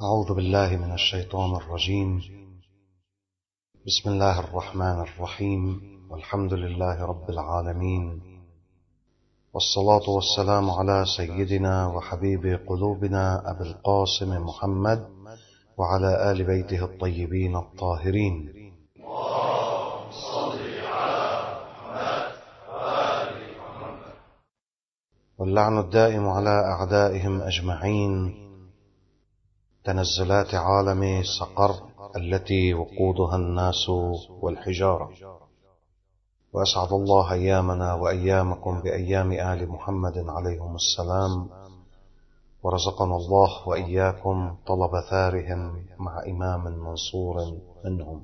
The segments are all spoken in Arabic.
أعوذ بالله من الشيطان الرجيم. بسم الله الرحمن الرحيم، والحمد لله رب العالمين، والصلاة والسلام على سيدنا وحبيب قلوبنا أبي القاسم محمد وعلى آل بيته الطيبين الطاهرين. اللهم صل على محمد وآل محمد. واللعن الدائم على أعدائهم أجمعين. تنزلات عالم سقر التي وقودها الناس والحجارة. وأسعد الله أيامنا وأيامكم بأيام آل محمد عليهم السلام، ورزقنا الله وإياكم طلب ثارهم مع إمام منصور منهم.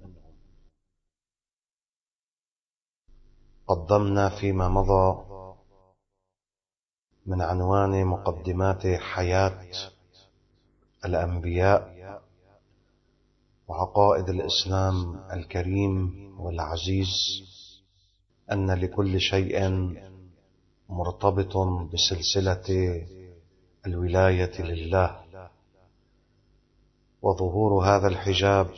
قدمنا فيما مضى من عنوان مقدمات حياة الأنبياء وعقائد الإسلام الكريم والعزيز أن لكل شيء مرتبط بسلسلة الولاية لله، وظهور هذا الحجاب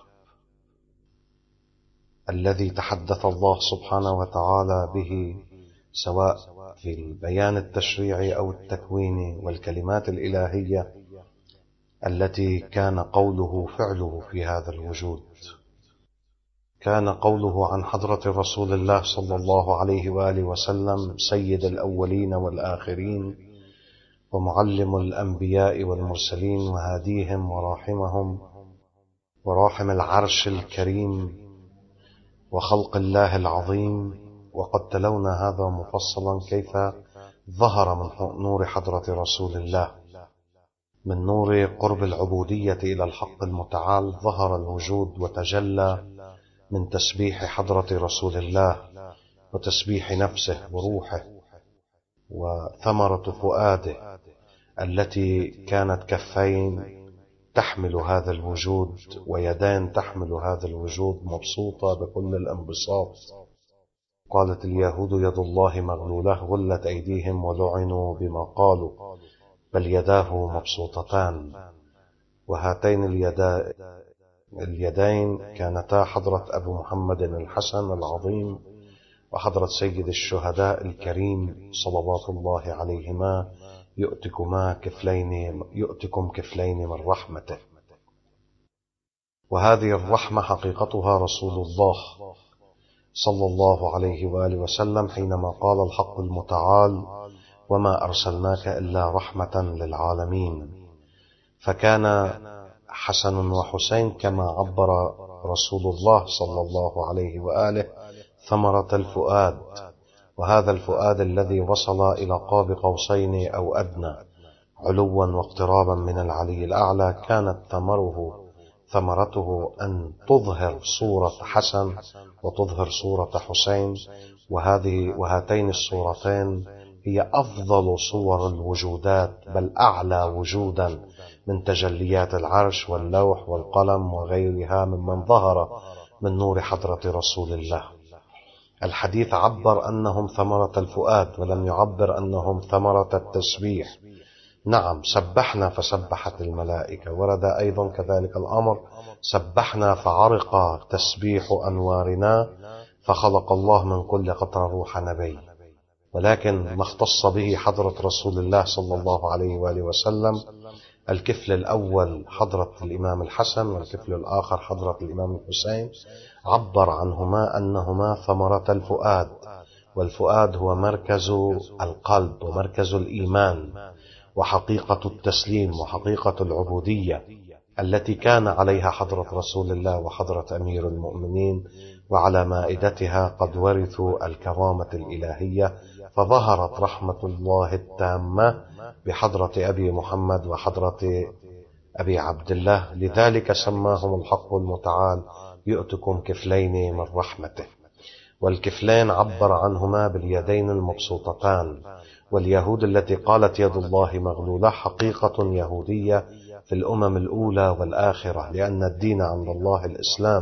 الذي تحدث الله سبحانه وتعالى به سواء في البيان التشريعي أو التكويني والكلمات الإلهية التي كان قوله فعله في هذا الوجود. كان قوله عن حضرة رسول الله صلى الله عليه وآله وسلم سيد الأولين والآخرين ومعلم الأنبياء والمرسلين وهاديهم وراحمهم وراحم العرش الكريم وخلق الله العظيم. وقد تلونا هذا مفصلا كيف ظهر من نور حضرة رسول الله، من نور قرب العبودية إلى الحق المتعال، ظهر الوجود وتجلى من تسبيح حضرة رسول الله وتسبيح نفسه وروحه وثمرة فؤاده التي كانت كفين تحمل هذا الوجود ويدين تحمل هذا الوجود مبسوطة بكل الانبساط. قالت اليهود يد الله مغلولة غلت أيديهم ولعنوا بما قالوا بل يداه مبسوطتان. وهاتين اليدين كانتا حضرة أبو محمد الحسن العظيم وحضرة سيد الشهداء الكريم صلوات الله عليهما يؤتكم كفلين من رحمته. وهذه الرحمة حقيقتها رسول الله صلى الله عليه وآله وسلم حينما قال الحق المتعال وما أرسلناك إلا رحمة للعالمين. فكان حسن وحسين كما عبر رسول الله صلى الله عليه وآله ثمرة الفؤاد، وهذا الفؤاد الذي وصل إلى قاب قوسين أو أدنى علوا واقترابا من العلي الأعلى، كانت ثمرته أن تظهر صورة حسن وتظهر صورة حسين. وهاتين الصورتين هي أفضل صور الوجودات، بل أعلى وجودا من تجليات العرش واللوح والقلم وغيرها ممن ظهر من نور حضرة رسول الله. الحديث عبر أنهم ثمرة الفؤاد ولم يعبر أنهم ثمرة التسبيح. نعم، سبحنا فسبحت الملائكة، ورد أيضا كذلك الأمر سبحنا فعرق تسبيح أنوارنا فخلق الله من كل قطرة روح نبي. ولكن ما اختص به حضرة رسول الله صلى الله عليه وآله وسلم الكفل الأول حضرة الإمام الحسن والكفل الآخر حضرة الإمام الحسين، عبر عنهما أنهما ثمرة الفؤاد، والفؤاد هو مركز القلب ومركز الإيمان وحقيقة التسليم وحقيقة العبودية التي كان عليها حضرة رسول الله وحضرة أمير المؤمنين، وعلى مائدتها قد ورثوا الكرامة الإلهية. فظهرت رحمة الله التامة بحضرة أبي محمد وحضرة أبي عبد الله، لذلك سماهم الحق المتعال يؤتكم كفلين من رحمته. والكفلين عبر عنهما باليدين المبسوطتان. واليهود التي قالت يد الله مغلولة حقيقة يهودية في الأمم الأولى والآخرة، لأن الدين عند الله الإسلام.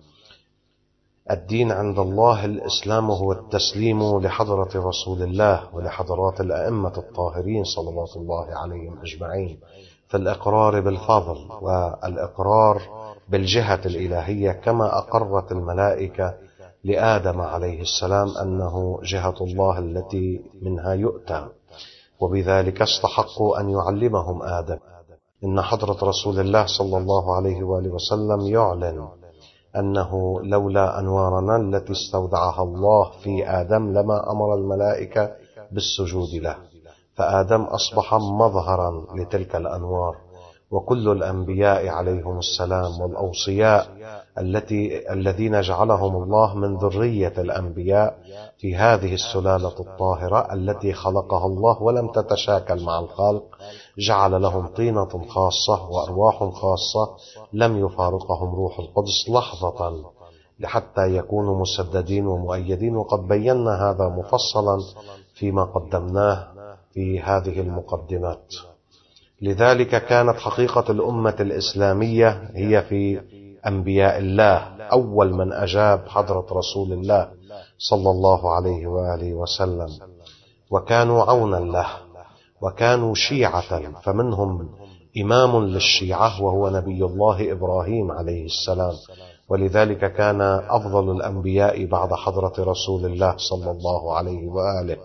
الدين عند الله الإسلام هو التسليم لحضرة رسول الله ولحضرات الأئمة الطاهرين صلوات الله عليهم أجمعين. في الإقرار بالفضل والإقرار بالجهة الإلهية، كما أقرت الملائكة لآدم عليه السلام أنه جهة الله التي منها يؤتى، وبذلك استحقوا أن يعلمهم آدم. إن حضرة رسول الله صلى الله عليه وآله وسلم يعلن أنه لولا أنوارنا التي استودعها الله في آدم لما أمر الملائكة بالسجود له، فآدم أصبح مظهرا لتلك الأنوار. وكل الأنبياء عليهم السلام والأوصياء الذين جعلهم الله من ذرية الأنبياء في هذه السلالة الطاهرة التي خلقها الله ولم تتشاكل مع الخلق، جعل لهم طينة خاصة وأرواح خاصة لم يفارقهم روح القدس لحظة لحتى يكونوا مسددين ومؤيدين، وقد بينا هذا مفصلا فيما قدمناه في هذه المقدمات. لذلك كانت حقيقة الأمة الإسلامية هي في أنبياء الله. أول من أجاب حضرة رسول الله صلى الله عليه وآله وسلم، وكانوا عونا له، وكانوا شيعة، فمنهم إمام للشيعة وهو نبي الله إبراهيم عليه السلام، ولذلك كان أفضل الأنبياء بعد حضرة رسول الله صلى الله عليه وآله،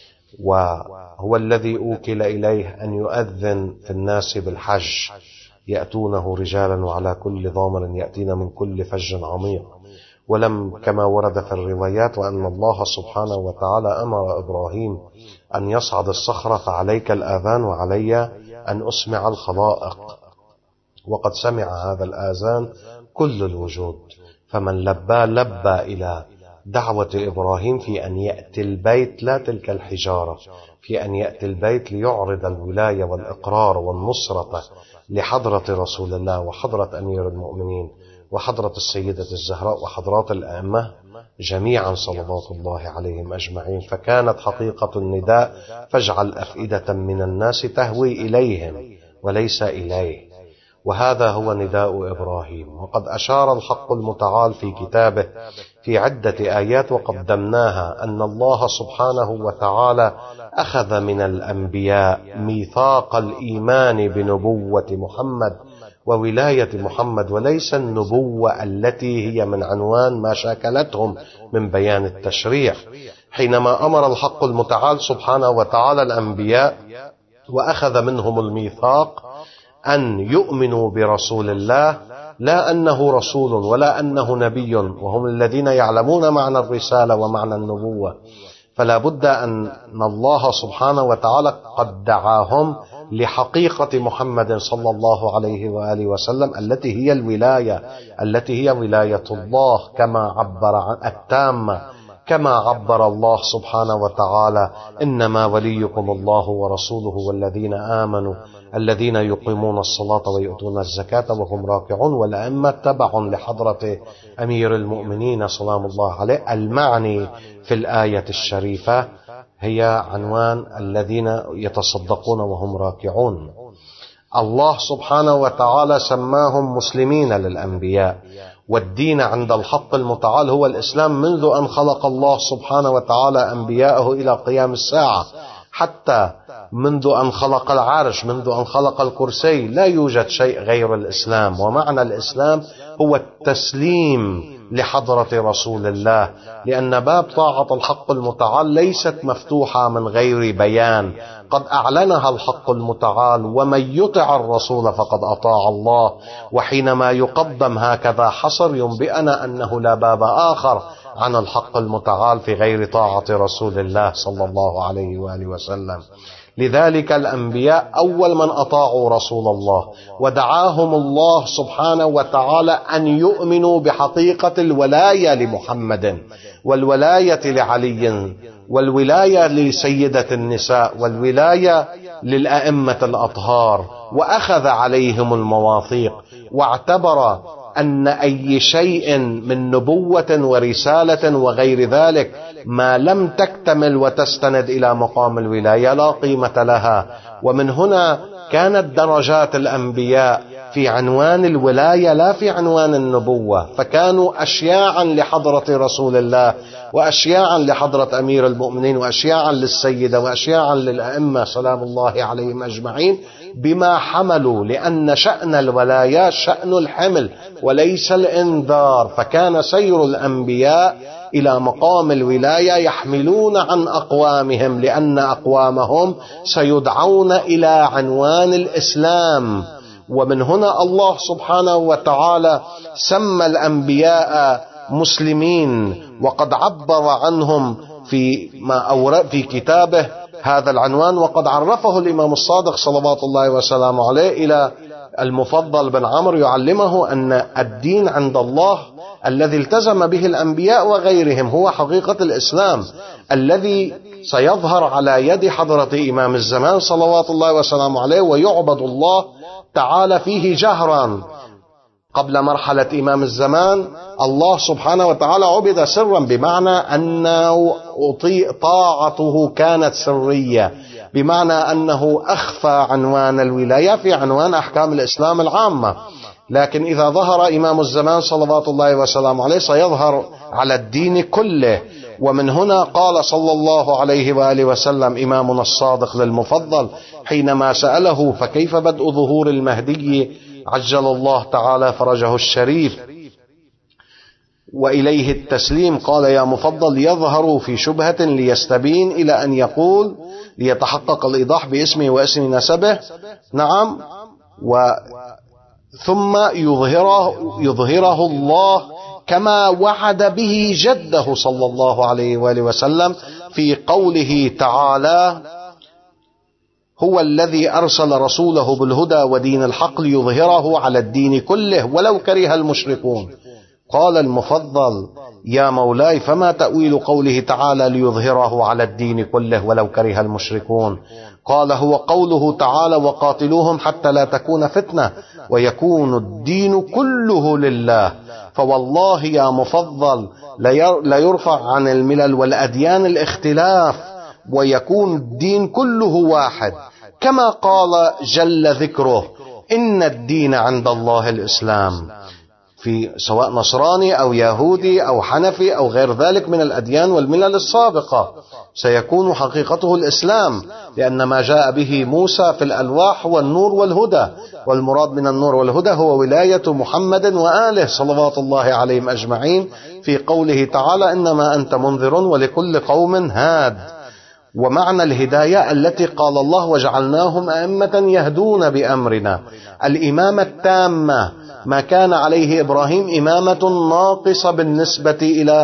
وهو الذي أوكل إليه أن يؤذن في الناس بالحج، يأتونه رجالا وعلى كل ضامر يأتين من كل فج عميق. ولم كما ورد في الروايات وأن الله سبحانه وتعالى أمر إبراهيم أن يصعد الصخرة فعليك الآذان وعلي أن أسمع الخلائق، وقد سمع هذا الآذان كل الوجود، فمن لبى إلى دعوة إبراهيم في أن يأتي البيت، لا تلك الحجارة، في أن يأتي البيت ليعرض الولاية والإقرار والنصرة لحضرة رسول الله وحضرة أمير المؤمنين وحضرة السيدة الزهراء وحضرات الأئمة جميعا صلوات الله عليهم أجمعين. فكانت حقيقة النداء فاجعل أفئدة من الناس تهوي إليهم وليس إليه، وهذا هو نداء إبراهيم. وقد أشار الحق المتعال في كتابه في عدة آيات وقدمناها أن الله سبحانه وتعالى أخذ من الأنبياء ميثاق الإيمان بنبوة محمد وولاية محمد، وليس النبوة التي هي من عنوان ما شاكلتهم من بيان التشريع. حينما أمر الحق المتعال سبحانه وتعالى الأنبياء وأخذ منهم الميثاق أن يؤمنوا برسول الله، لا أنه رسول ولا أنه نبي، وهم الذين يعلمون معنى الرسالة ومعنى النبوة، فلا بد أن الله سبحانه وتعالى قد دعاهم لحقيقة محمد صلى الله عليه وآله وسلم التي هي الولاية، التي هي ولاية الله كما عبر عن التامة، كما عبر الله سبحانه وتعالى إنما وليكم الله ورسوله والذين آمنوا الذين يقيمون الصلاة ويؤتون الزكاة وهم راكعون، والأئمة تبع لحضرة أمير المؤمنين سلام الله عليه. المعني في الآية الشريفة هي عنوان الذين يتصدقون وهم راكعون. الله سبحانه وتعالى سماهم مسلمين للأنبياء، والدين عند الحق المتعال هو الإسلام منذ أن خلق الله سبحانه وتعالى أنبياءه إلى قيام الساعة، حتى منذ أن خلق العرش، منذ أن خلق الكرسي، لا يوجد شيء غير الإسلام. ومعنى الإسلام هو التسليم لحضرة رسول الله، لأن باب طاعة الحق المتعال ليست مفتوحة من غير بيان، قد أعلنها الحق المتعال: ومن يطع الرسول فقد أطاع الله. وحينما يقدم هكذا حصر ينبئنا أنه لا باب آخر عن الحق المتعال في غير طاعة رسول الله صلى الله عليه وآله وسلم. لذلك الأنبياء أول من أطاعوا رسول الله، ودعاهم الله سبحانه وتعالى أن يؤمنوا بحقيقة الولاية لمحمد، والولاية لعلي، والولاية لسيدة النساء، والولاية للأئمة الأطهار، وأخذ عليهم المواثيق، واعتبر أن أي شيء من نبوة ورسالة وغير ذلك ما لم تكتمل وتستند إلى مقام الولاية لا قيمة لها. ومن هنا كانت درجات الأنبياء في عنوان الولاية لا في عنوان النبوة، فكانوا أشياعا لحضرة رسول الله، وأشياعا لحضرة أمير المؤمنين، وأشياعا للسيدة، وأشياعا للأئمة سلام الله عليهم أجمعين، بما حملوا، لأن شأن الولايات شأن الحمل وليس الإنذار، فكان سير الأنبياء إلى مقام الولاية يحملون عن أقوامهم، لأن أقوامهم سيدعون إلى عنوان الإسلام. ومن هنا الله سبحانه وتعالى سمى الأنبياء مسلمين، وقد عبر عنهم في كتابه هذا العنوان، وقد عرفه الإمام الصادق صلوات الله وسلامه عليه إلى المفضل بن عمرو يعلمه أن الدين عند الله الذي التزم به الأنبياء وغيرهم هو حقيقة الإسلام الذي سيظهر على يد حضرة إمام الزمان صلوات الله وسلامه عليه، ويعبد الله تعالى فيه جهرا. قبل مرحلة إمام الزمان الله سبحانه وتعالى عبد سرا، بمعنى أنه طاعته كانت سرية، بمعنى أنه أخفى عنوان الولاية في عنوان أحكام الإسلام العامة. لكن إذا ظهر إمام الزمان صلوات الله وسلامه عليه سيظهر على الدين كله. ومن هنا قال صلى الله عليه وآله وسلم إمامنا الصادق للمفضل حينما سأله فكيف بدء ظهور المهدي عجل الله تعالى فرجه الشريف وإليه التسليم، قال يا مفضل يظهر في شبهة ليستبين إلى أن يقول ليتحقق الإيضاح باسمه واسم نسبه، نعم، ثم يظهره الله كما وعد به جده صلى الله عليه وآله وسلم في قوله تعالى هو الذي أرسل رسوله بالهدى ودين الحق ليظهره على الدين كله ولو كره المشركون. قال المفضل يا مولاي فما تأويل قوله تعالى ليظهره على الدين كله ولو كره المشركون؟ قال هو قوله تعالى وقاتلوهم حتى لا تكون فتنة ويكون الدين كله لله. فوالله يا مفضل لا يرفع عن الملل والأديان الاختلاف ويكون الدين كله واحد، كما قال جل ذكره إن الدين عند الله الإسلام، في سواء نصراني أو يهودي أو حنفي أو غير ذلك من الأديان والملل السابقة سيكون حقيقته الإسلام، لأن ما جاء به موسى في الألواح هو النور والهدى، والمراد من النور والهدى هو ولاية محمد وآله صلوات الله عليهم أجمعين في قوله تعالى إنما أنت منذر ولكل قوم هاد. ومعنى الهداية التي قال الله وجعلناهم أئمة يهدون بأمرنا، الإمامة التامة ما كان عليه إبراهيم إمامة ناقصة بالنسبة إلى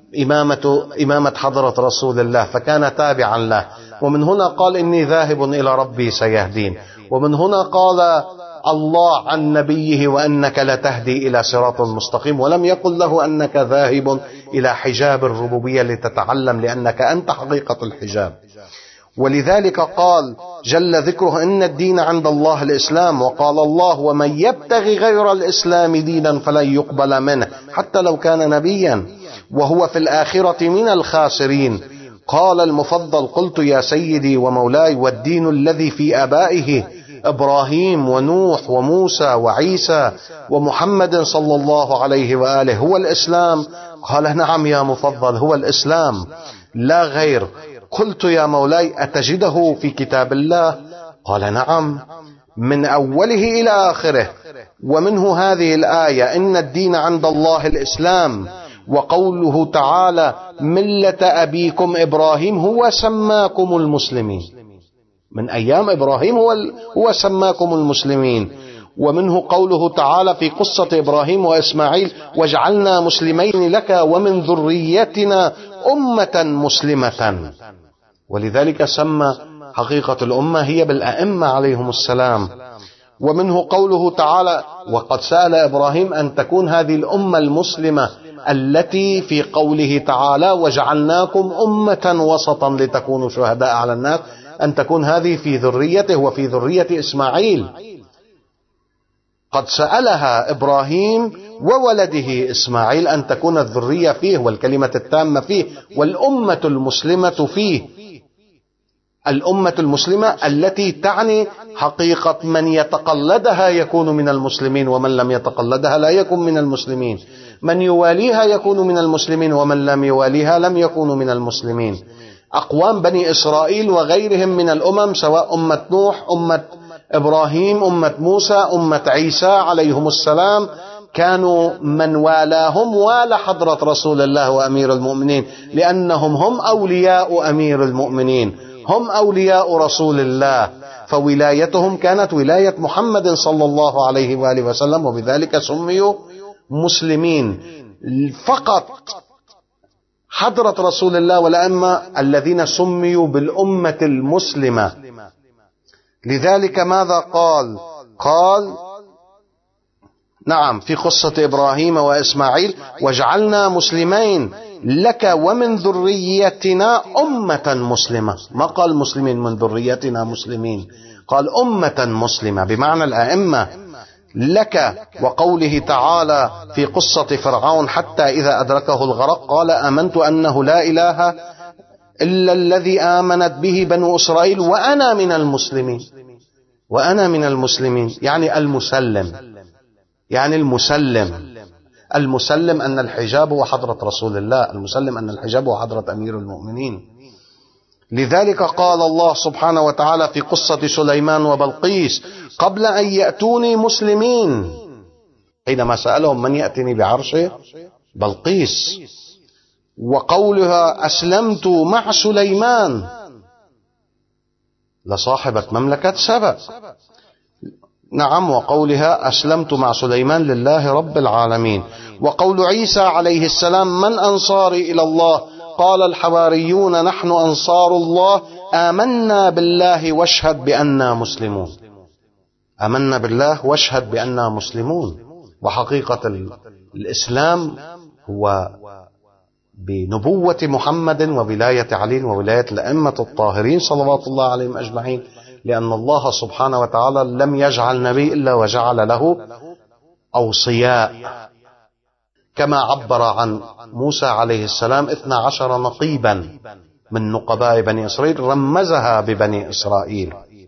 إمامة حضرة رسول الله فكان تابعا له. ومن هنا قال إني ذاهب إلى ربي سيهدين. ومن هنا قال الله عن نبيه وأنك لتهدي إلى صراط مستقيم، ولم يقل له أنك ذاهب إلى حجاب الربوبية لتتعلم لأنك أنت حقيقة الحجاب. ولذلك قال جل ذكره إن الدين عند الله الإسلام، وقال الله ومن يبتغي غير الإسلام دينا فلن يقبل منه حتى لو كان نبيا وهو في الآخرة من الخاسرين. قال المفضل قلت يا سيدي ومولاي والدين الذي في آبائه إبراهيم ونوح وموسى وعيسى ومحمد صلى الله عليه وآله هو الإسلام؟ قال نعم يا مفضل هو الإسلام لا غير. قلت يا مولاي أتجده في كتاب الله؟ قال نعم من أوله إلى آخره، ومنه هذه الآية إن الدين عند الله الإسلام، وقوله تعالى ملة أبيكم إبراهيم هو سماكم المسلمين، من أيام إبراهيم هو سماكم المسلمين. ومنه قوله تعالى في قصة إبراهيم وإسماعيل وجعلنا مسلمين لك ومن ذريتنا أمة مسلمة، ولذلك سمى حقيقة الأمة هي بالأئمة عليهم السلام. ومنه قوله تعالى وقد سأل إبراهيم أن تكون هذه الأمة المسلمة التي في قوله تعالى وجعلناكم أمة وسطا لتكونوا شهداء على الناس، أن تكون هذه في ذريته وفي ذرية إسماعيل. قد سألها إبراهيم وولده إسماعيل أن تكون الذرية فيه والكلمة التامة فيه والأمة المسلمة فيه، الأمة المسلمة التي تعني حقيقة من يتقلدها يكون من المسلمين ومن لم يتقلدها لا يكون من المسلمين، من يواليها يكون من المسلمين ومن لم يواليها لم يكون من المسلمين. أقوام بني إسرائيل وغيرهم من الأمم سواء أمة نوح أمة إبراهيم، أمة موسى، أمة عيسى عليهم السلام، كانوا من والاهم والى حضرة رسول الله وأمير المؤمنين، لأنهم هم أولياء أمير المؤمنين، هم أولياء رسول الله، فولايتهم كانت ولاية محمد صلى الله عليه وآله وسلم، وبذلك سميوا مسلمين. فقط حضرة رسول الله والأئمة الذين سميوا بالأمة المسلمة. لذلك ماذا قال نعم في قصة إبراهيم وإسماعيل: وجعلنا مسلمين لك ومن ذريتنا أمة مسلمة. ما قال مسلمين من ذريتنا مسلمين، قال أمة مسلمة، بمعنى الأئمة لك. وقوله تعالى في قصة فرعون: حتى إذا أدركه الغرق قال آمنت أنه لا إله إلا الذي آمنت به بنو إسرائيل وأنا من المسلمين. وأنا من المسلمين يعني المسلم، يعني المسلم أن الحجاب هو حضرة رسول الله، المسلم أن الحجاب هو حضرة أمير المؤمنين. لذلك قال الله سبحانه وتعالى في قصة سليمان وبلقيس: قبل أن يأتوني مسلمين، حينما سألهم من يأتني بعرشه؟ بلقيس. وقولها: أسلمت مع سليمان لصاحبة مملكة سبأ. نعم. وقولها: أسلمت مع سليمان لله رب العالمين. وقول عيسى عليه السلام: من أنصاري إلى الله؟ قال الحواريون نحن أنصار الله، آمنا بالله واشهد بأننا مسلمون. آمنا بالله واشهد بأننا مسلمون. وحقيقة الإسلام هو بنبوة محمد وولاية علي وولاية الأئمة الطاهرين صلوات الله عليهم أجمعين، لأن الله سبحانه وتعالى لم يجعل نبي إلا وجعل له أوصياء، كما عبر عن موسى عليه السلام 12 نقيبا من نقباء بني إسرائيل رمزها ببني إسرائيل.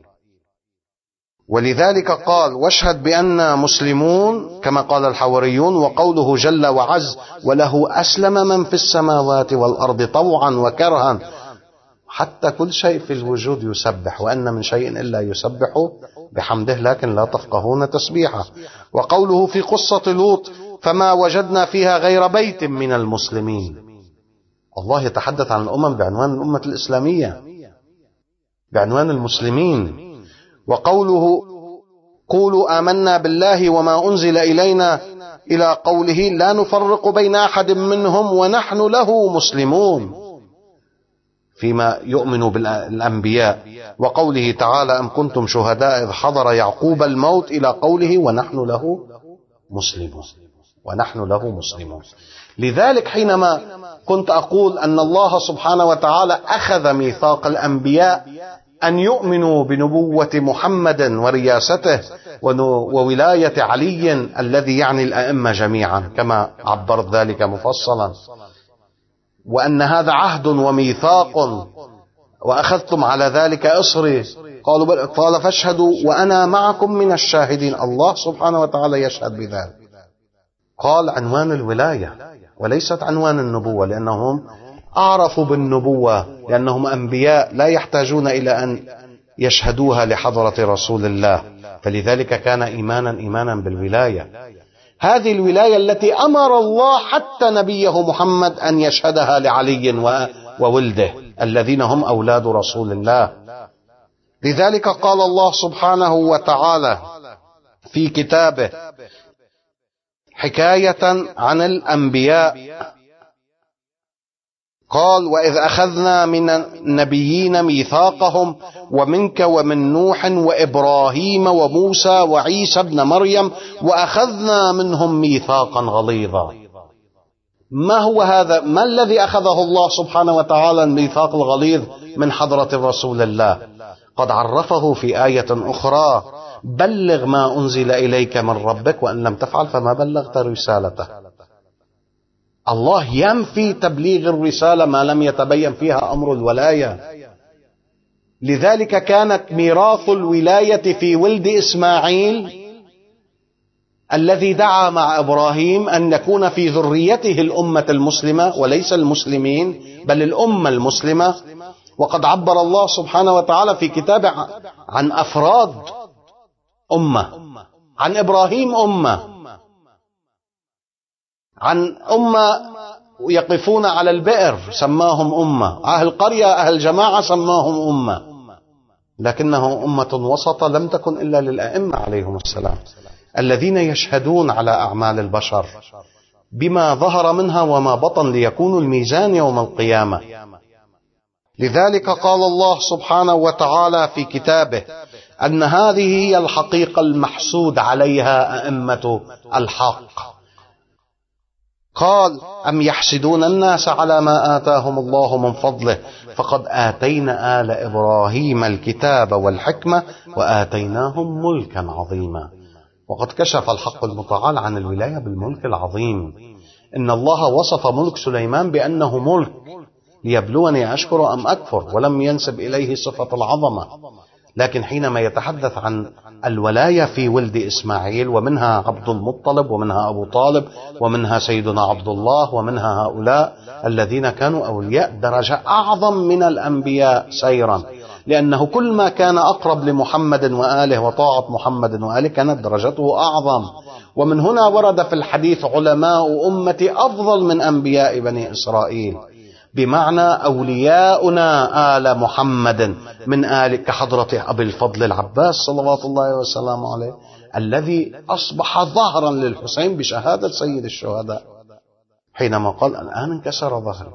ولذلك قال: واشهد بأننا مسلمون كما قال الحواريون. وقوله جل وعز: وله أسلم من في السماوات والأرض طوعا وكرها. حتى كل شيء في الوجود يسبح، وأن من شيء إلا يسبح بحمده لكن لا تفقهون تسبيحه. وقوله في قصة لوط: فما وجدنا فيها غير بيت من المسلمين. الله يتحدث عن الأمم بعنوان الأمة الإسلامية، بعنوان المسلمين. وقوله: قولوا آمنا بالله وما أنزل إلينا إلى قوله: لا نفرق بين أحد منهم ونحن له مسلمون، فيما يؤمن بالأنبياء. وقوله تعالى: أم كنتم شهداء إذ حضر يعقوب الموت إلى قوله: ونحن له مسلمون. ونحن له مسلمون. لذلك حينما كنت أقول أن الله سبحانه وتعالى أخذ ميثاق الأنبياء أن يؤمنوا بنبوة محمد ورياسته وولاية علي الذي يعني الأئمة جميعا كما عبرت ذلك مفصلا، وأن هذا عهد وميثاق وأخذتم على ذلك إصري، قال فاشهدوا وأنا معكم من الشاهدين. الله سبحانه وتعالى يشهد بذلك. قال عنوان الولاية وليست عنوان النبوة، لأنهم أعرفوا بالنبوة، لأنهم أنبياء لا يحتاجون إلى أن يشهدوها لحضرة رسول الله، فلذلك كان إيمانا بالولاية. هذه الولاية التي أمر الله حتى نبيه محمد أن يشهدها لعلي وولده الذين هم أولاد رسول الله. لذلك قال الله سبحانه وتعالى في كتابه حكاية عن الأنبياء، قال: وإذ أخذنا من النبيين ميثاقهم ومنك ومن نوح وإبراهيم وموسى وعيسى ابن مريم وأخذنا منهم ميثاقا غليظا. ما هو هذا؟ ما الذي أخذه الله سبحانه وتعالى الميثاق الغليظ من حضرة رسول الله؟ قد عرفه في آية أخرى: بلغ ما أنزل إليك من ربك وإن لم تفعل فما بلغت رسالته. الله ينفي تبليغ الرسالة ما لم يتبين فيها أمر الولاية. لذلك كانت ميراث الولاية في ولد إسماعيل الذي دعا مع إبراهيم أن يكون في ذريته الأمة المسلمة وليس المسلمين بل الأمة المسلمة. وقد عبر الله سبحانه وتعالى في كتابه عن أفراد أمة، عن إبراهيم أمة، عن أمة يقفون على البئر سماهم أمة، أهل قرية أهل جماعة سماهم أمة، لكنه أمة وسطة لم تكن إلا للأئمة عليهم السلام الذين يشهدون على أعمال البشر بما ظهر منها وما بطن ليكونوا الميزان يوم القيامة. لذلك قال الله سبحانه وتعالى في كتابه أن هذه هي الحقيقة المحسود عليها أئمة الحق. قال: أم يحسدون الناس على ما آتاهم الله من فضله فقد آتينا آل إبراهيم الكتاب والحكمة وآتيناهم ملكا عظيما. وقد كشف الحق المتعال عن الولاية بالملك العظيم. إن الله وصف ملك سليمان بأنه ملك ليبلوني أشكر أم أكفر، ولم ينسب إليه صفة العظمة. لكن حينما يتحدث عن الولاية في ولد إسماعيل، ومنها عبد المطلب ومنها أبو طالب ومنها سيدنا عبد الله ومنها هؤلاء الذين كانوا أولياء درجة أعظم من الأنبياء سيرا، لأنه كل ما كان أقرب لمحمد وآله وطاعة محمد وآله كانت درجته أعظم. ومن هنا ورد في الحديث: علماء أمتي أفضل من أنبياء بني إسرائيل، بمعنى أولياؤنا آل محمد من آل كحضرة أبي الفضل العباس صلوات الله وسلامه عليه، الذي أصبح ظهرا للحسين بشهادة سيد الشهداء حينما قال: الآن انكسر ظهري.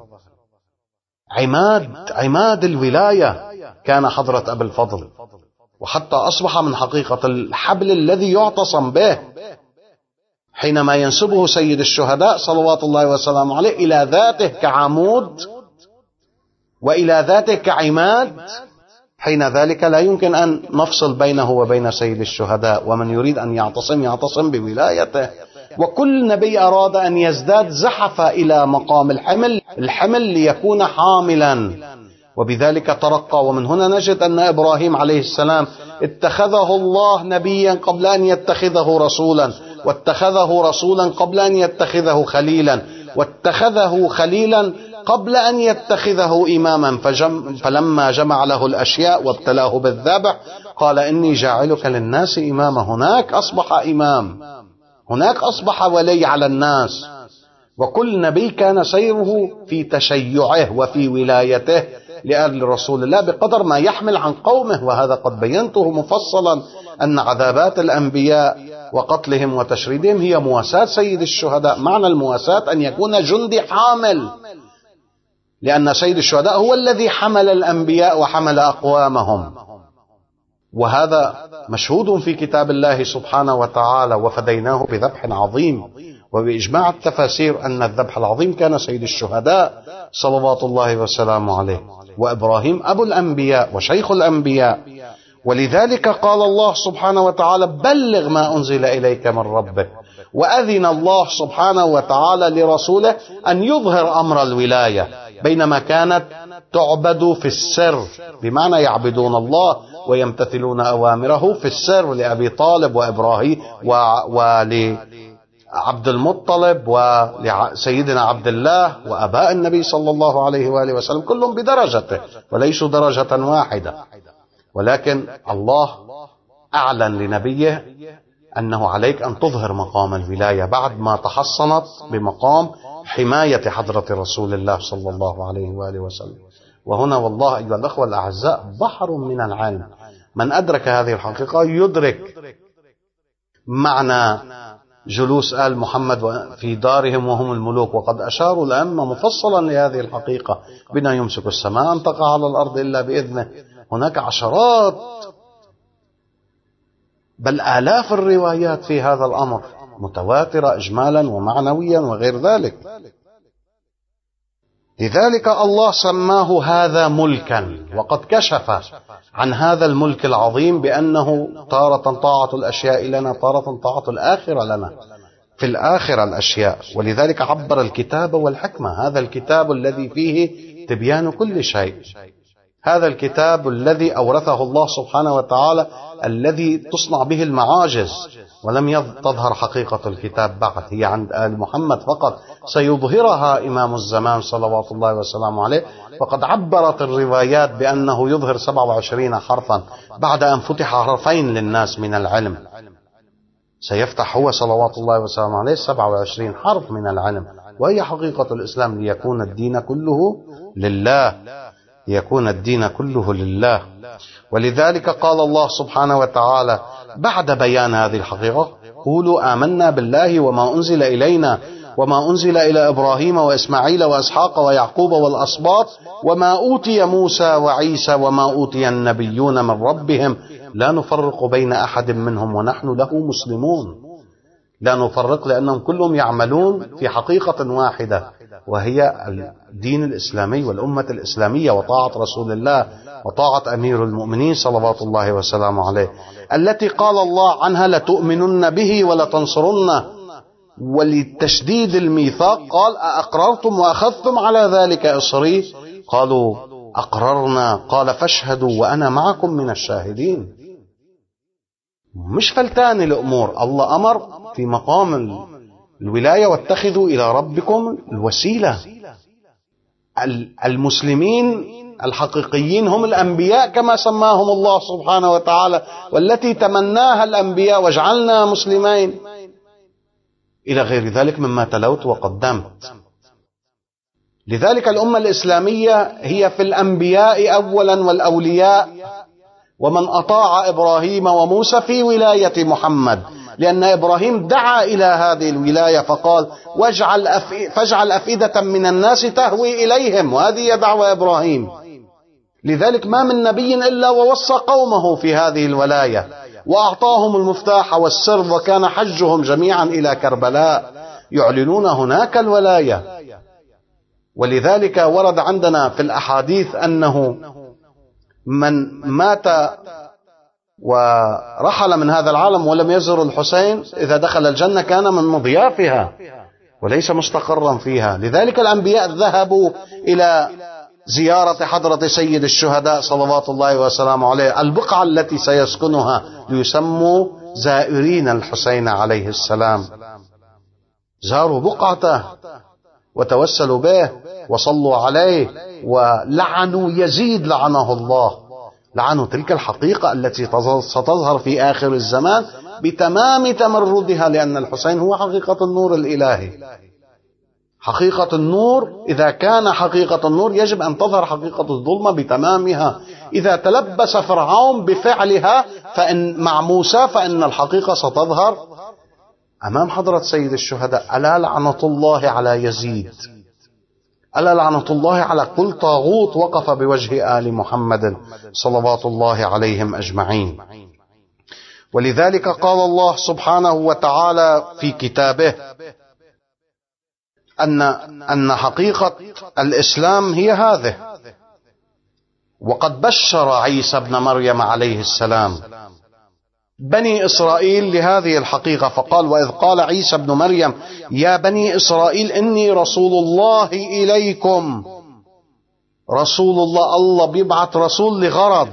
عماد الولاية كان حضرة أبي الفضل، وحتى أصبح من حقيقة الحبل الذي يعتصم به حينما ينسبه سيد الشهداء صلوات الله وسلامه عليه إلى ذاته كعمود وإلى ذاته كعماد. حين ذلك لا يمكن أن نفصل بينه وبين سيد الشهداء، ومن يريد أن يعتصم بولايته. وكل نبي أراد أن يزداد زحف إلى مقام الحمل ليكون حاملا، وبذلك ترقى. ومن هنا نجد أن إبراهيم عليه السلام اتخذه الله نبيا قبل أن يتخذه رسولا، واتخذه رسولا قبل أن يتخذه خليلا، واتخذه خليلا قبل أن يتخذه إماما. فلما جمع له الأشياء وابتلاه بالذبح قال: إني جاعلك للناس إماما. هناك أصبح إمام، هناك أصبح ولي على الناس. وكل نبي كان سيره في تشيعه وفي ولايته لأهل رسول الله بقدر ما يحمل عن قومه. وهذا قد بينته مفصلا أن عذابات الأنبياء وقتلهم وتشريدهم هي مواساة سيد الشهداء. معنى المواساة أن يكون جندي حامل، لأن سيد الشهداء هو الذي حمل الأنبياء وحمل أقوامهم. وهذا مشهود في كتاب الله سبحانه وتعالى: وفديناه بذبح عظيم. وبإجماع التفاسير أن الذبح العظيم كان سيد الشهداء صلوات الله وسلامه عليه، وإبراهيم أبو الأنبياء وشيخ الأنبياء. ولذلك قال الله سبحانه وتعالى: بلغ ما أنزل إليك من ربك. وأذن الله سبحانه وتعالى لرسوله أن يظهر أمر الولاية، بينما كانت تعبد في السر، بمعنى يعبدون الله ويمتثلون أوامره في السر، لأبي طالب وإبراهيم ولعبد المطلب ولسيدنا عبد الله وأباء النبي صلى الله عليه وآله وسلم، كلهم بدرجته وليسوا درجة واحدة. ولكن الله أعلن لنبيه أنه عليك أن تظهر مقام الولاية بعد ما تحصنت بمقام حماية حضرة رسول الله صلى الله عليه وآله وسلم. وهنا والله أيها الأخوة الأعزاء بحر من العلم. من أدرك هذه الحقيقة يدرك معنى جلوس آل محمد في دارهم وهم الملوك. وقد أشاروا الأئمة مفصلا لهذه الحقيقة: بنا يمسك السماء أن تقع على الأرض إلا بإذنه. هناك عشرات بل آلاف الروايات في هذا الأمر متواترة إجمالا ومعنويا وغير ذلك. لذلك الله سماه هذا ملكا، وقد كشف عن هذا الملك العظيم بأنه تارة طاعة الأشياء لنا، تارة طاعة الآخرة لنا، في الآخرة الأشياء. ولذلك عبر الكتاب والحكمة، هذا الكتاب الذي فيه تبيان كل شيء، هذا الكتاب الذي أورثه الله سبحانه وتعالى الذي تصنع به المعاجز، ولم تظهر حقيقة الكتاب بعد، هي عند آل محمد فقط، سيظهرها إمام الزمان صلوات الله وسلامه عليه. وقد عبرت الروايات بأنه يظهر 27 حرفا بعد أن فتح حرفين للناس من العلم. سيفتح هو صلوات الله وسلامه عليه 27 حرف من العلم، وهي حقيقة الإسلام، ليكون الدين كله لله، ليكون الدين كله لله. ولذلك قال الله سبحانه وتعالى بعد بيان هذه الحقيقة: قولوا آمنا بالله وما أنزل إلينا وما أنزل إلى إبراهيم وإسماعيل وإسحاق ويعقوب والأسباط وما أوتي موسى وعيسى وما أوتي النبيون من ربهم لا نفرق بين أحد منهم ونحن له مسلمون. لا نفرق، لأنهم كلهم يعملون في حقيقة واحدة، وهي الدين الإسلامي والأمة الإسلامية، وطاعة رسول الله وطاعة أمير المؤمنين صلوات الله وسلامه عليه، التي قال الله عنها: لتؤمنن به ولتنصرنه. ولتشديد الميثاق قال: أأقررتم وأخذتم على ذلك إصري؟ قالوا أقررنا. قال: فاشهدوا وأنا معكم من الشاهدين. مش فلتان الأمور، الله أمر في مقام الولاية: واتخذوا إلى ربكم الوسيلة. المسلمين الحقيقيين هم الأنبياء كما سماهم الله سبحانه وتعالى، والتي تمناها الأنبياء: واجعلنا مسلمين، إلى غير ذلك مما تلوت وقدمت. لذلك الأمة الإسلامية هي في الأنبياء أولا والأولياء، ومن أطاع إبراهيم وموسى في ولاية محمد، لأن إبراهيم دعا إلى هذه الولاية فقال: فاجعل أفئدة من الناس تهوي إليهم، وهذه دعوة إبراهيم. لذلك ما من نبي إلا ووصى قومه في هذه الولاية، وأعطاهم المفتاح والسر، وكان حجهم جميعا إلى كربلاء يعلنون هناك الولاية. ولذلك ورد عندنا في الأحاديث أنه من مات ورحل من هذا العالم ولم يزر الحسين إذا دخل الجنة كان من مضيافها وليس مستقرا فيها. لذلك الأنبياء ذهبوا إلى زيارة حضرة سيد الشهداء صلوات الله وسلامه عليه، البقعة التي سيسكنها، ليسموا زائرين الحسين عليه السلام. زاروا بقعته وتوسلوا به وصلوا عليه ولعنوا يزيد لعنه الله، لعنوا تلك الحقيقة التي ستظهر في آخر الزمان بتمام تمردها، لأن الحسين هو حقيقة النور الإلهي. حقيقة النور إذا كان حقيقة النور يجب أن تظهر حقيقة الظلمة بتمامها. إذا تلبس فرعون بفعلها مع موسى فإن الحقيقة ستظهر أمام حضرة سيد الشهداء. ألا لعنة الله على يزيد، ألا لعنة الله على كل طاغوت وقف بوجه آل محمد صلوات الله عليهم أجمعين. ولذلك قال الله سبحانه وتعالى في كتابه أن حقيقة الإسلام هي هذه. وقد بشر عيسى ابن مريم عليه السلام بني إسرائيل لهذه الحقيقة، فقال: وإذ قال عيسى ابن مريم يا بني إسرائيل إني رسول الله إليكم. رسول الله، الله بيبعث رسول لغرض،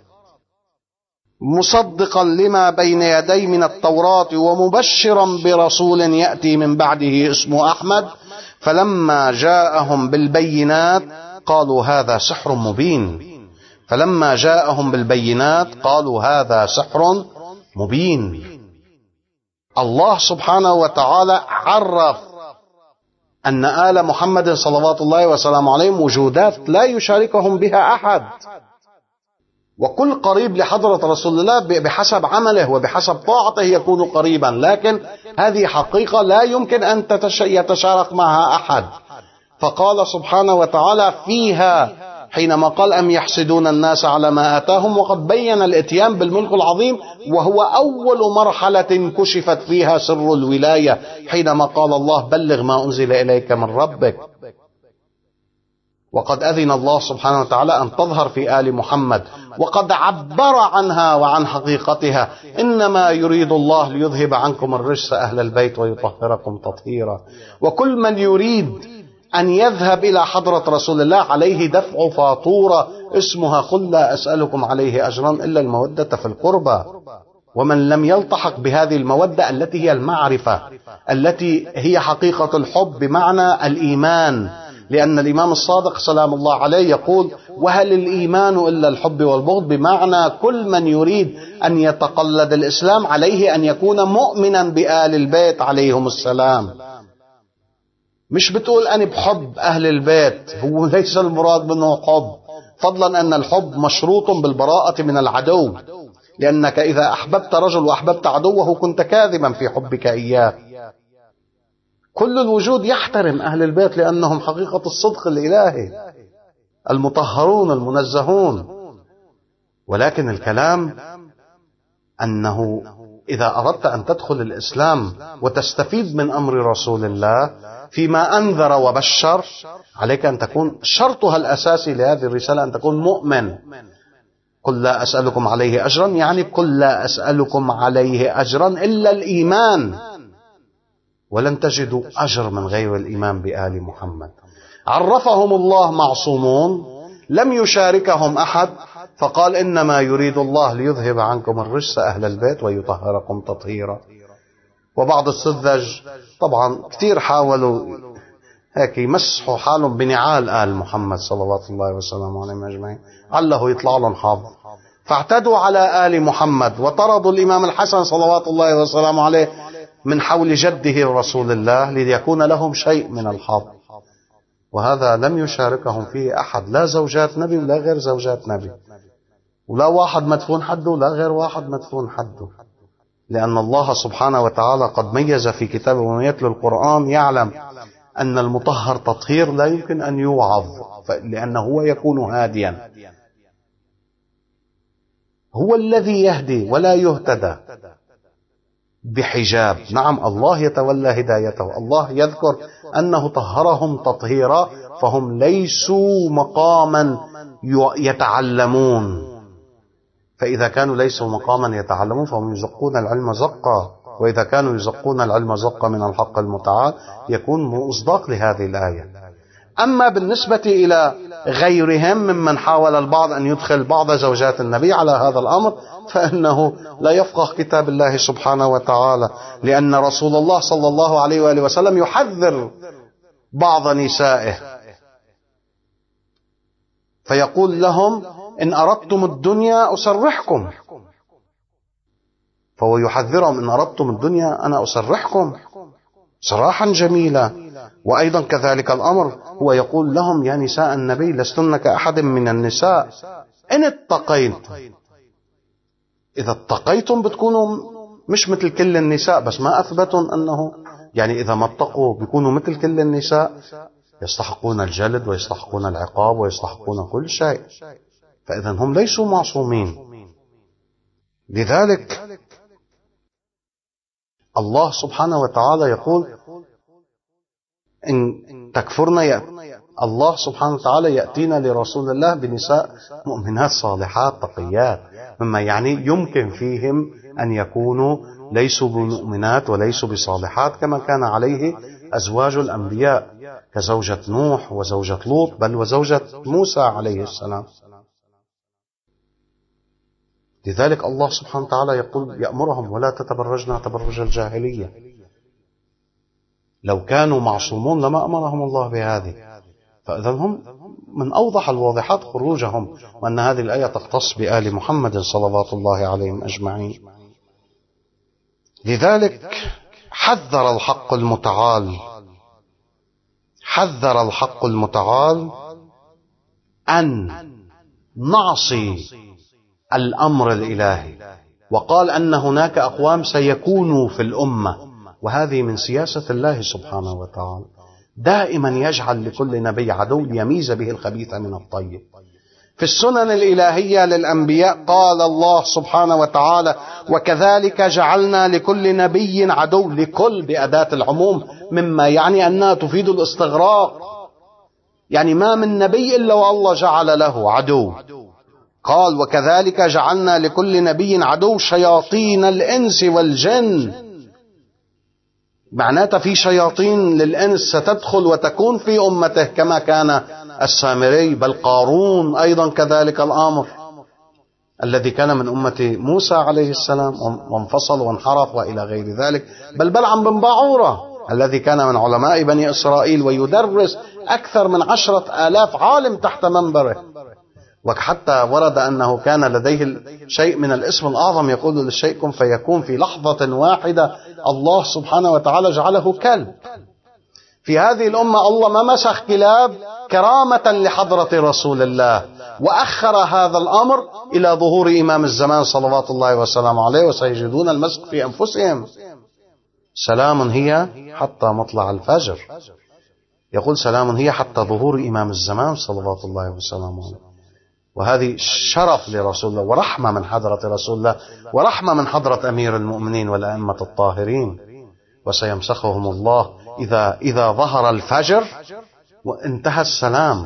مصدقا لما بين يدي من التوراة ومبشرا برسول يأتي من بعده اسمه أحمد. فلما جاءهم بالبينات قالوا هذا سحر مبين. فلما جاءهم بالبينات قالوا هذا سحر مبين. الله سبحانه وتعالى عرف أن آل محمد صلوات الله وسلامه عليهم وجودات لا يشاركهم بها أحد، وكل قريب لحضرة رسول الله بحسب عمله وبحسب طاعته يكون قريبا، لكن هذه حقيقة لا يمكن أن يتشارك معها أحد. فقال سبحانه وتعالى فيها حينما قال أم يحسدون الناس على ما آتاهم، وقد بين الإتيان بالملك العظيم، وهو أول مرحلة كشفت فيها سر الولاية حينما قال الله بلغ ما أنزل إليك من ربك. وقد أذن الله سبحانه وتعالى أن تظهر في آل محمد، وقد عبر عنها وعن حقيقتها: إنما يريد الله ليذهب عنكم الرجس أهل البيت ويطهركم تطهيرا. وكل من يريد أن يذهب إلى حضرة رسول الله عليه دفع فاتورة اسمها قل لا أسألكم عليه أجرا إلا المودة في القربى. ومن لم يلتحق بهذه المودة التي هي المعرفة، التي هي حقيقة الحب بمعنى الإيمان، لأن الإمام الصادق سلام الله عليه يقول: وهل الإيمان إلا الحب والبغض؟ بمعنى كل من يريد أن يتقلد الإسلام عليه أن يكون مؤمنا بآل البيت عليهم السلام. مش بتقول أنا بحب أهل البيت، هو ليس المراد منه حب، فضلا أن الحب مشروط بالبراءة من العدو، لأنك إذا أحببت رجل وأحببت عدوه كنت كاذبا في حبك إياه. كل الوجود يحترم أهل البيت لأنهم حقيقة الصدق الإلهي، المطهرون المنزهون. ولكن الكلام أنه إذا أردت أن تدخل الإسلام وتستفيد من أمر رسول الله فيما أنذر وبشر، عليك أن تكون شرطها الأساسي لهذه الرسالة أن تكون مؤمن. قل لا أسألكم عليه أجرا، يعني قل لا أسألكم عليه أجرا إلا الإيمان، ولن تجدوا أجر من غير الإيمان بآل محمد. عرفهم الله معصومون، لم يشاركهم أحد، فقال: إنما يريد الله ليذهب عنكم الرجس أهل البيت ويطهركم تطهيرا. وبعض السذج طبعا كثير حاولوا هيك يمسحوا حالهم بنعال آل محمد صلوات الله وسلامه عليهم أجمعين، عله يطلع لهم حظ، فاعتدوا على آل محمد وطردوا الإمام الحسن صلوات الله وسلامه عليه من حول جده رسول الله ليكون لهم شيء من الحظ. وهذا لم يشاركهم فيه أحد، لا زوجات نبي ولا غير زوجات نبي، ولا واحد مدفون حده ولا غير واحد مدفون حده، لأن الله سبحانه وتعالى قد ميز في كتابه ومن يتلو القرآن يعلم أن المطهر تطهير لا يمكن أن يوعظ، لأنه هو يكون هاديا، هو الذي يهدي ولا يهتدى بحجاب. نعم، الله يتولى هدايته، الله يذكر أنه طهرهم تطهيرا، فهم ليسوا مقاما يتعلمون، فإذا كانوا ليسوا مقاما يتعلمون فهم يزقون العلم زقا، وإذا كانوا يزقون العلم زقا من الحق المتعال يكون مصداق لهذه الآية. أما بالنسبة إلى غيرهم ممن حاول البعض أن يدخل بعض زوجات النبي على هذا الأمر، فإنه لا يفقه كتاب الله سبحانه وتعالى، لأن رسول الله صلى الله عليه وآله وسلم يحذر بعض نسائه فيقول لهم: إن أردتم الدنيا أسرحكم، فهو يحذرهم: إن أردتم الدنيا أنا أسرحكم سراحا جميلا. وأيضا كذلك الأمر هو يقول لهم: يا نساء النبي لستن كأحد من النساء إن اتقيت. إذا اتقيتم بتكونوا مش مثل كل النساء، بس ما أثبتوا أنه يعني إذا ما اتقوا بيكونوا مثل كل النساء، يستحقون الجلد ويستحقون العقاب ويستحقون كل شيء، فإذا هم ليسوا معصومين. لذلك الله سبحانه وتعالى يقول: إن تكفرن الله سبحانه وتعالى يأتينا لرسول الله بنساء مؤمنات صالحات تقيات، مما يعني يمكن فيهم أن يكونوا ليسوا بمؤمنات وليسوا بصالحات كما كان عليه أزواج الأنبياء كزوجة نوح وزوجة لوط، بل وزوجة موسى عليه السلام. لذلك الله سبحانه وتعالى يقول يأمرهم: ولا تتبرجن تبرج الجاهلية. لو كانوا معصومون لما أمرهم الله بهذه، فإذا هم من أوضح الواضحات خروجهم، وأن هذه الآية تختص بآل محمد صلوات الله عليهم أجمعين. لذلك حذر الحق المتعال أن نعصي الأمر الإلهي، وقال أن هناك أقوام سيكونوا في الأمة، وهذه من سياسة الله سبحانه وتعالى، دائما يجعل لكل نبي عدو ليميز به الخبيث من الطيب. في السنن الإلهية للأنبياء قال الله سبحانه وتعالى: وكذلك جعلنا لكل نبي عدو، لكل بأداة العموم، مما يعني أنها تفيد الاستغراق، يعني ما من نبي إلا والله جعل له عدو. قال: وكذلك جعلنا لكل نبي عدو شياطين الإنس والجن، معناتها في شياطين للإنس ستدخل وتكون في أمته كما كان السامري، بل قارون أيضا كذلك الأمر. الذي كان من أمة موسى عليه السلام وانفصل وانحرف وإلى غير ذلك، بل بلعم بن باعورة الذي كان من علماء بني إسرائيل ويدرس أكثر من 10,000 عالم تحت منبره. وحتى ورد أنه كان لديه شيء من الاسم الأعظم، يقول للشيء كن فيكون، في لحظة واحدة الله سبحانه وتعالى جعله كلب. في هذه الأمة الله ما مسخ كلاب كرامة لحضرة رسول الله، وأخر هذا الأمر إلى ظهور إمام الزمان صلوات الله وسلامه عليه، وسيجدون المسخ في أنفسهم. سلام هي حتى مطلع الفجر، يقول سلام هي حتى ظهور إمام الزمان صلوات الله وسلامه عليه. وهذه شرف لرسول الله ورحمة من حضرة رسول الله ورحمة من حضرة أمير المؤمنين والأئمة الطاهرين. وسيمسخهم الله إذا ظهر الفجر وانتهى السلام.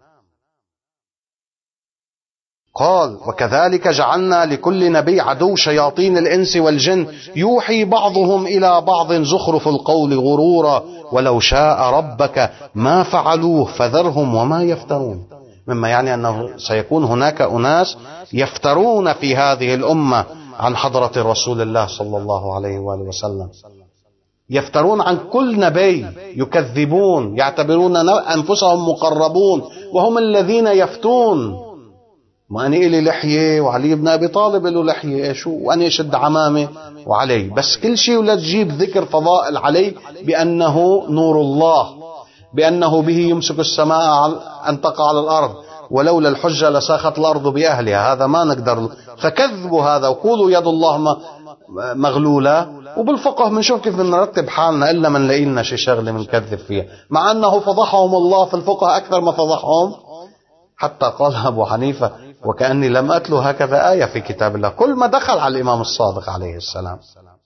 قال وكذلك جعلنا لكل نبي عدو شياطين الإنس والجن يوحي بعضهم إلى بعض زخرف القول غرورا ولو شاء ربك ما فعلوه فذرهم وما يفترون. مما يعني أنه سيكون هناك أناس يفترون في هذه الأمة عن حضرة رسول الله صلى الله عليه وآله وسلم، يفترون عن كل نبي، يكذبون، يعتبرون أنفسهم مقربون وهم الذين يفتون. ما أنا إلي لحية وعلي بن أبي طالب له لحية، شو وأنا أشد عمامة وعلي، بس كل شيء ولا تجيب ذكر فضائل علي بأنه نور الله، بأنه به يمسك السماء أن تقع على الأرض، ولولا الحجة لساخت الأرض بأهلها. هذا ما نقدر، فكذبوا هذا وقولوا يد الله مغلولة. وبالفقه بنشوف كيف بنرتب حالنا إلا من نلاقي لنا شي شغلة بنكذب فيها، مع أنه فضحهم الله في الفقه أكثر ما فضحهم. حتى قال أبو حنيفة وكأني لم أتلو هكذا آية في كتاب الله، كل ما دخل على الإمام الصادق عليه السلام.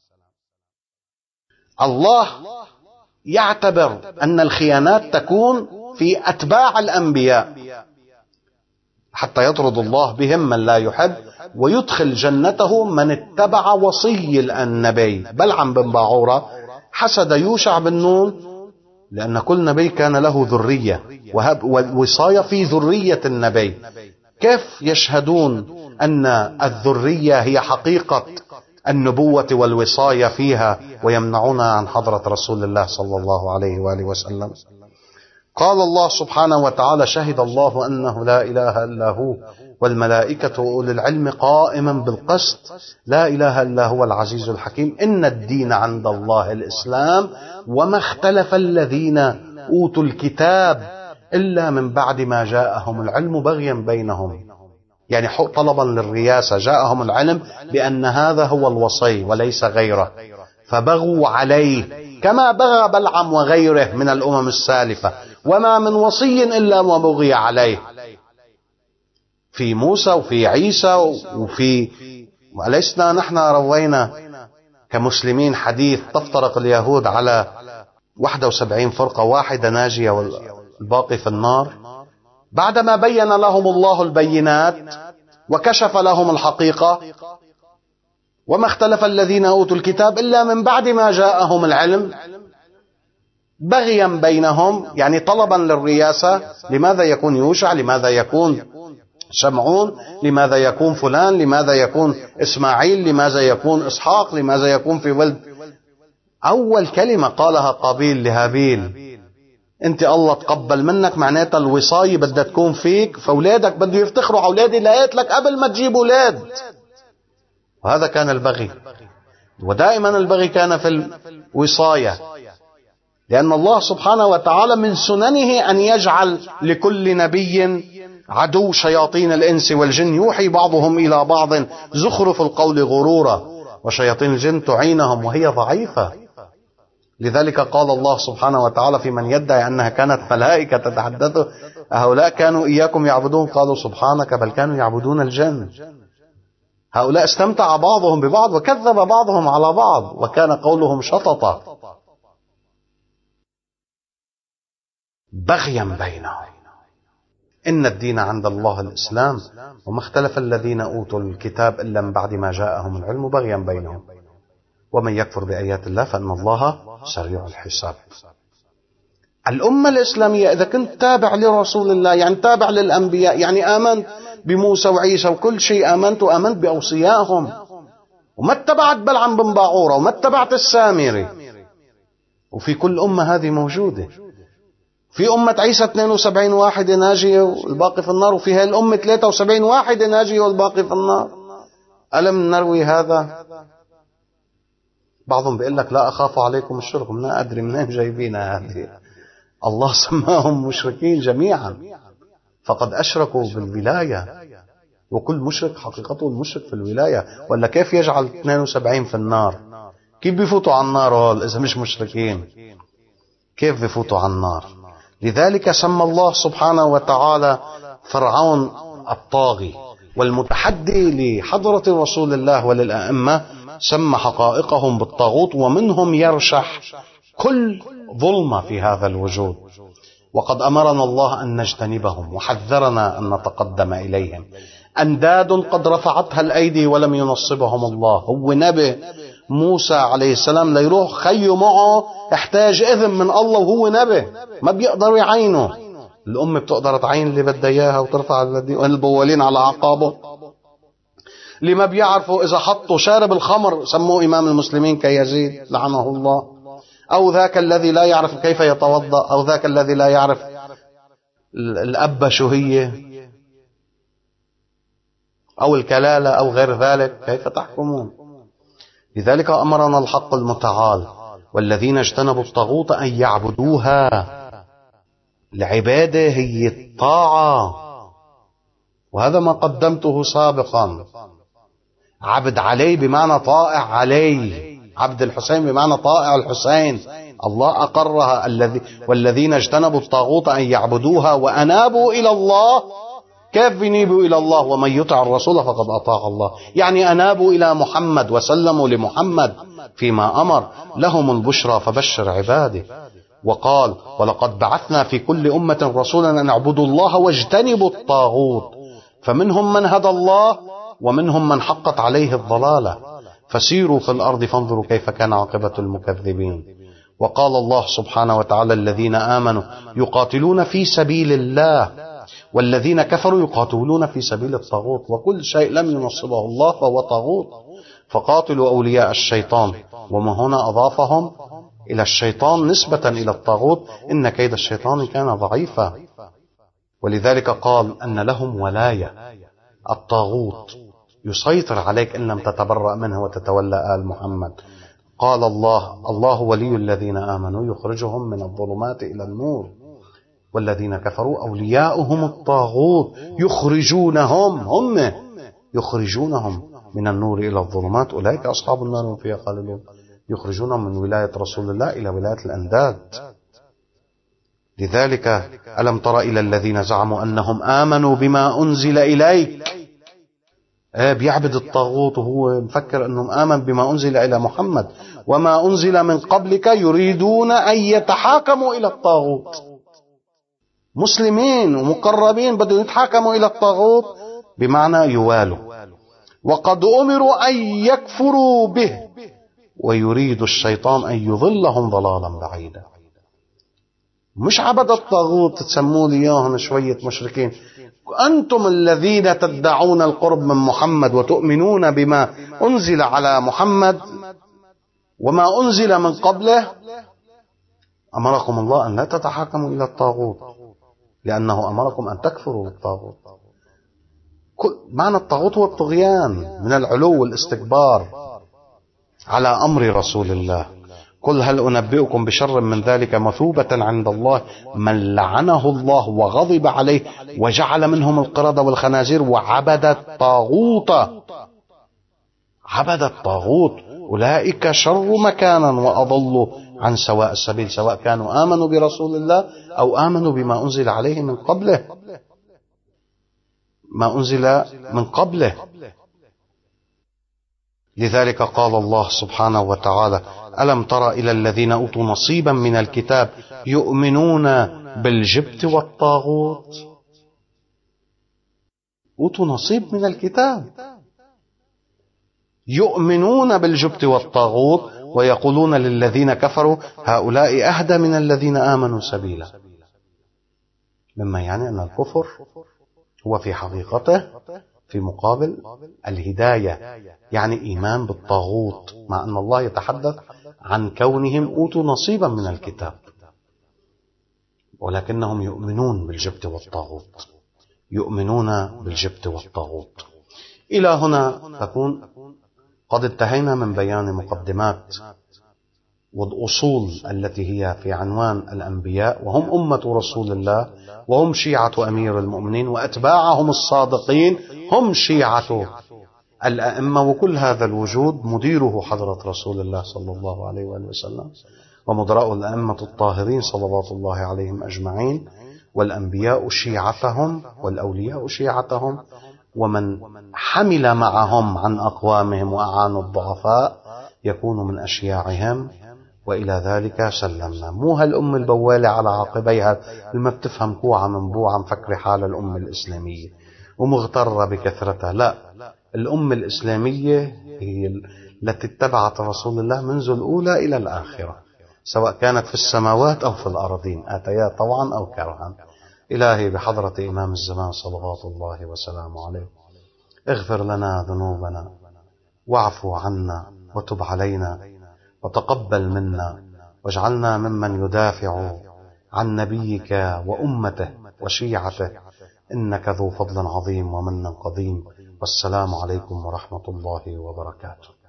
الله يعتبر أن الخيانات تكون في أتباع الأنبياء حتى يطرد الله بهم من لا يحب ويدخل جنته من اتبع وصي النبي. بلعم بن باعورة حسد يوشع بن نون لأن كل نبي كان له ذرية، والوصاية في ذرية النبي. كيف يشهدون أن الذرية هي حقيقة النبوة والوصاية فيها ويمنعون عن حضرة رسول الله صلى الله عليه وآله وسلم؟ قال الله سبحانه وتعالى شهد الله أنه لا إله إلا هو والملائكة وأولي العلم قائما بالقسط لا إله إلا هو العزيز الحكيم إن الدين عند الله الإسلام وما اختلف الذين أوتوا الكتاب إلا من بعد ما جاءهم العلم بغيا بينهم. يعني طلبا للرياسة، جاءهم العلم بأن هذا هو الوصي وليس غيره فبغوا عليه كما بغى بلعم وغيره من الأمم السالفة، وما من وصي إلا وبغي عليه في موسى وفي عيسى وفي ولسنا نحن روينا كمسلمين حديث تفترق اليهود على 71 فرقة، واحدة ناجية والباقي في النار. بعدما بين لهم الله البينات وكشف لهم الحقيقة وما اختلف الذين أوتوا الكتاب إلا من بعد ما جاءهم العلم بغيا بينهم، يعني طلبا للرياسة. لماذا يكون يوشع؟ لماذا يكون شمعون؟ لماذا يكون فلان؟ لماذا يكون إسماعيل؟ لماذا يكون إسحاق؟ لماذا يكون في ولد؟ أول كلمة قالها قابيل لهابيل أنت الله تقبل منك، معناتها الوصاية بدها تكون فيك، فأولادك بده يفتخروا على أولادي لقيت لك قبل ما تجيب أولاد. وهذا كان البغي، ودائما البغي كان في الوصاية، لأن الله سبحانه وتعالى من سننه أن يجعل لكل نبي عدو شياطين الإنس والجن يوحي بعضهم إلى بعض زخرف القول غرورا وشياطين الجن تعينهم وهي ضعيفة. لذلك قال الله سبحانه وتعالى في من يدعي أنها كانت ملائكة تتحدث هؤلاء كانوا إياكم يعبدون قالوا سبحانك بل كانوا يعبدون الجن. هؤلاء استمتع بعضهم ببعض وكذب بعضهم على بعض وكان قولهم شططا بغيا بينهم. إن الدين عند الله الإسلام وما اختلف الذين أوتوا الكتاب إلا من بعد ما جاءهم العلم بغيا بينهم ومن يكفر بآيات الله فإن الله سريع الحساب. الأمة الإسلامية إذا كنت تابع لرسول الله، يعني تابع للأنبياء، يعني آمنت بموسى وعيسى وكل شيء آمنت بأوصيائهم، وما اتبعت بلعم بن باعورة، وما اتبعت السامري. وفي كل أمة هذه موجودة. في أمة عيسى 72 واحد ناجية والباقي في النار، وفي هذه الأمة 73 واحد ناجية والباقي في النار. ألم نروي هذا؟ بعضهم بيقول لك لا أخاف عليكم الشرك. ما أدري منين جايبينها هذه. الله سماهم مشركين جميعا، فقد أشركوا بالولاية، وكل مشرك حقيقته المشرك في الولاية. ولا كيف يجعل 72 في النار؟ كيف بيفوتوا على النار هول إذا مش مشركين؟ كيف بيفوتوا على النار؟ لذلك سمى الله سبحانه وتعالى فرعون الطاغي، والمتحدي لحضرة رسول الله وللأئمة سمى حقائقهم بالطاغوت، ومنهم يرشح كل ظلمة في هذا الوجود. وقد أمرنا الله أن نجتنبهم، وحذرنا أن نتقدم إليهم. أنداد قد رفعتها الأيدي ولم ينصبهم الله. هو نبي موسى عليه السلام ليروح خيه معه يحتاج إذن من الله، وهو نبي ما بيقدروا يعينوا. الأمة بتقدر تعين اللي بدها إياها وترفع البوالين على أعقابه. اللي ما بيعرفوا إذا حطوا شارب الخمر سموه إمام المسلمين كيزيد لعنه الله، أو ذاك الذي لا يعرف كيف يتوضأ، أو ذاك الذي لا يعرف الأبة شو هي، أو الكلالة، أو غير ذلك. كيف تحكمون؟ لذلك أمرنا الحق المتعال والذين اجتنبوا الطاغوت أن يعبدوها. العبادة هي الطاعة، وهذا ما قدمته سابقا. عبد علي بمعنى طائع علي، عبد الحسين بمعنى طائع الحسين. الله أقرها، والذين اجتنبوا الطاغوت أن يعبدوها وأنابوا إلى الله. كيف ينيبوا إلى الله؟ ومن يطع الرسول فقد أطاع الله. يعني أنابوا إلى محمد وسلموا لمحمد فيما أمر. لهم البشرى فبشر عباده. وقال ولقد بعثنا في كل أمة رسولا أن اعبدوا الله واجتنبوا الطاغوت، فمنهم من هدى الله ومنهم من حقت عليه الضلالة، فسيروا في الأرض فانظروا كيف كان عاقبة المكذبين. وقال الله سبحانه وتعالى الذين آمنوا يقاتلون في سبيل الله والذين كفروا يقاتلون في سبيل الطاغوت، وكل شيء لم ينصبه الله فهو طاغوت. فقاتلوا أولياء الشيطان، وما هنا أضافهم إلى الشيطان نسبة إلى الطاغوت، إن كيد الشيطان كان ضعيفا. ولذلك قال أن لهم ولاية. الطاغوت يسيطر عليك إن لم تتبرأ منه وتتولى آل محمد. قال الله ولي الذين آمنوا يخرجهم من الظلمات إلى النور، والذين كفروا أولياؤهم الطاغوت يخرجونهم من النور إلى الظلمات، أولئك أصحاب النار هم فيها خالدون. يخرجونهم من ولاية رسول الله إلى ولاية الأنداد. لذلك ألم تر إلى الذين زعموا أنهم آمنوا بما أنزل إليك. بيعبد الطاغوت وهو مفكر أنهم آمن بما أنزل إلى محمد وما أنزل من قبلك، يريدون أن يتحاكموا إلى الطاغوت. مسلمين ومقربين بدهم يتحاكموا إلى الطاغوت بمعنى يوالوا. وقد أمروا أن يكفروا به ويريد الشيطان أن يضلهم ضلالا بعيدا. مش عبد الطاغوت تسموا لي إياهم شوية مشركين. أنتم الذين تدعون القرب من محمد وتؤمنون بما أنزل على محمد وما أنزل من قبله، أمركم الله أن لا تتحاكموا إلى الطاغوت لأنه أمركم أن تكفروا بالطاغوت. معنى الطاغوت هو الطغيان من العلو والاستكبار على أمر رسول الله. قل هل أنبئكم بشر من ذلك مثوبة عند الله من لعنه الله وغضب عليه وجعل منهم القردة والخنازير وعبد الطاغوت أولئك شر مكانا وأضلوا عن سواء السبيل، سواء كانوا آمنوا برسول الله أو آمنوا بما أنزل عليه من قبله، ما أنزل من قبله. لذلك قال الله سبحانه وتعالى ألم تر إلى الذين أوتوا نصيبا من الكتاب يؤمنون بالجبت والطاغوت. أوتوا نصيب من الكتاب، يؤمنون بالجبت والطاغوت ويقولون للذين كفروا هؤلاء أهدى من الذين آمنوا سبيلا، مما يعني أن الكفر هو في حقيقته في مقابل الهداية، يعني إيمان بالطاغوت، مع أن الله يتحدث عن كونهم أوتوا نصيبا من الكتاب، ولكنهم يؤمنون بالجبت والطاغوت، يؤمنون بالجبت والطاغوت. إلى هنا نكون قد انتهينا من بيان مقدمات والأصول التي هي في عنوان الأنبياء، وهم أمة رسول الله، وهم شيعة أمير المؤمنين، وأتباعهم الصادقين هم شيعة الأئمة، وكل هذا الوجود مديره حضرة رسول الله صلى الله عليه وآله وسلم، ومدراء الأئمة الطاهرين صلوات الله عليهم أجمعين، والأنبياء شيعتهم والأولياء شيعتهم، ومن حمل معهم عن أقوامهم وأعانوا الضعفاء يكون من أشياعهم، وإلى ذلك سلمنا. مو هالأم البوالة على عقبيها لما بتفهم كوعة من بوعة مفكر حال الأم الإسلامية ومغترة بكثرتها، لا، الأم الإسلامية هي التي اتبعت رسول الله منذ الأولى إلى الآخرة، سواء كانت في السماوات أو في الأرضين، آتيا طوعا أو كرها. إلهي بحضرة إمام الزمان صلوات الله وسلامه عليه، اغفر لنا ذنوبنا واعفو عنا وتب علينا وتقبل منا، واجعلنا ممن يدافع عن نبيك وأمته وشيعته، إنك ذو فضل عظيم ومن قديم. والسلام عليكم ورحمة الله وبركاته.